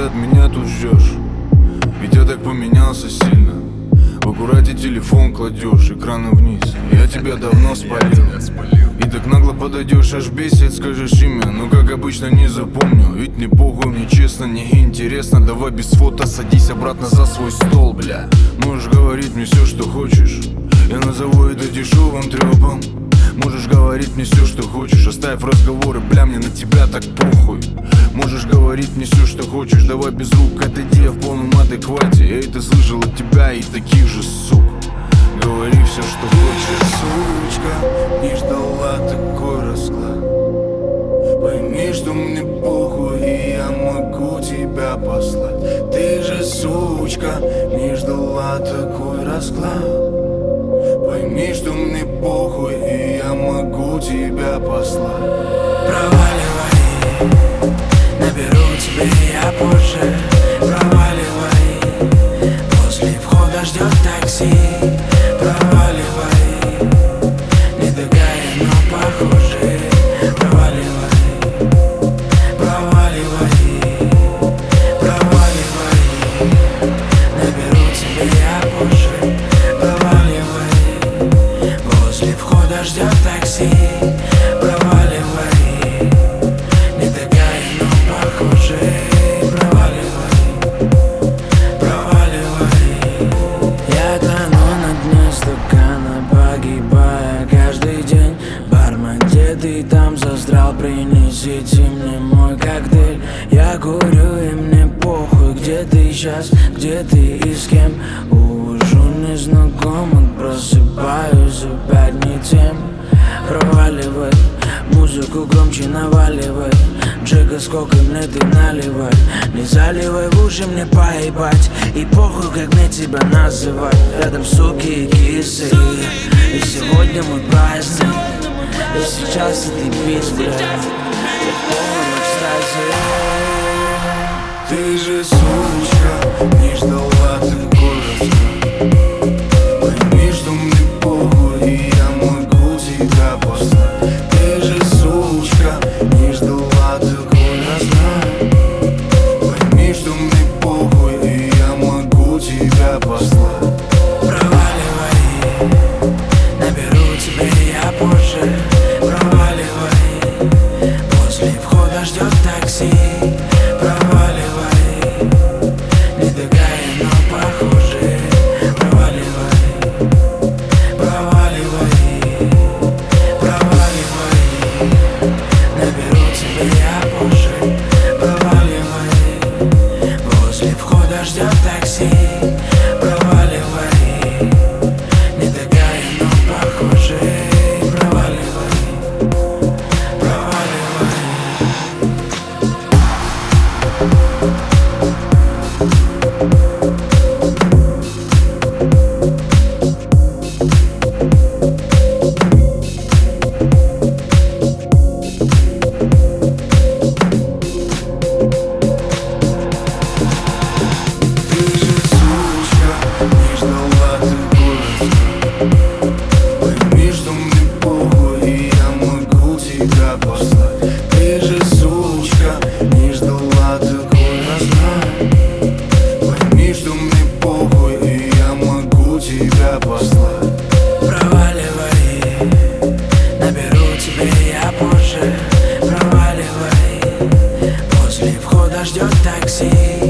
от меня тут ждешь? Ведь я так поменялся сильно. В аккурате телефон кладешь, экраны вниз. Я тебя давно спалил. И так нагло подойдешь, аж бесит, скажешь имя. Но как обычно не запомню. Ведь мне похуй, мне честно, не интересно. Давай без фото, садись обратно за свой стол, бля. Можешь говорить мне все, что хочешь. Я назову это дешевым трёпом. Можешь говорить мне все, что хочешь. Оставь разговоры, бля, мне на тебя так похуй. Можешь говорить мне все, что хочешь. Давай без рук, отойди, я в полном адеквате. Я это слышал от тебя и таких же сук. Говори все, что хочешь. Сучка, не ждала такой расклад. Пойми, что мне похуй, и я могу тебя послать. Ты же, сучка, не ждала такой расклад. Пойми, что мне похуй, и я могу тебя послать. Проваливай, наберу тебе я позже. Проваливай, после входа ждет такси. Проваливай, не такая, но похоже. Проваливай, проваливай, проваливай, наберу тебе я позже. Проваливай, после входа ждет такси. Проваливай, не такая, но похоже. Проваливай, проваливай. Я тону на дне стакана, погибая каждый день. Бармен, где ты там застрял? Принесите мне мой коктейль. Я курю и мне похуй, где ты сейчас, где ты и с кем. Увожу незнакомых, просыпаюсь опять не тем. Проваливай, музыку громче наваливай. Джека, сколько мне ты наливай. Не заливай в уши, мне поебать. И похуй, как мне тебя называть. Рядом суки и кисы. И сегодня мой праздник. И сейчас ты бис, бля. Я в полном экстазе. Ты же, сучка, не ждала такой расклад. Пойми, что мне похуй, и я могу тебя послать. Ты же, сучка, не ждала такой расклад. Пойми, что мне похуй, и я могу тебя послать. Проваливай, наберу тебе я позже. Проваливай, после входа ждет такси. Проваливай, не такая, но похоже. Проваливай, проваливай, проваливай, наберу тебе я позже. Проваливай, после входа ждет такси. Проваливай, не такая, но похоже. Проваливай, проваливай. Ты же, сучка, не ждала такой расклад. Пойми, что мне похуй, и я могу тебя послать. Ты же, сучка, не ждала такой расклад. Пойми, что мне похуй, и я могу тебя послать. Проваливай, наберу тебе я позже. Проваливай, после входа ждет такси.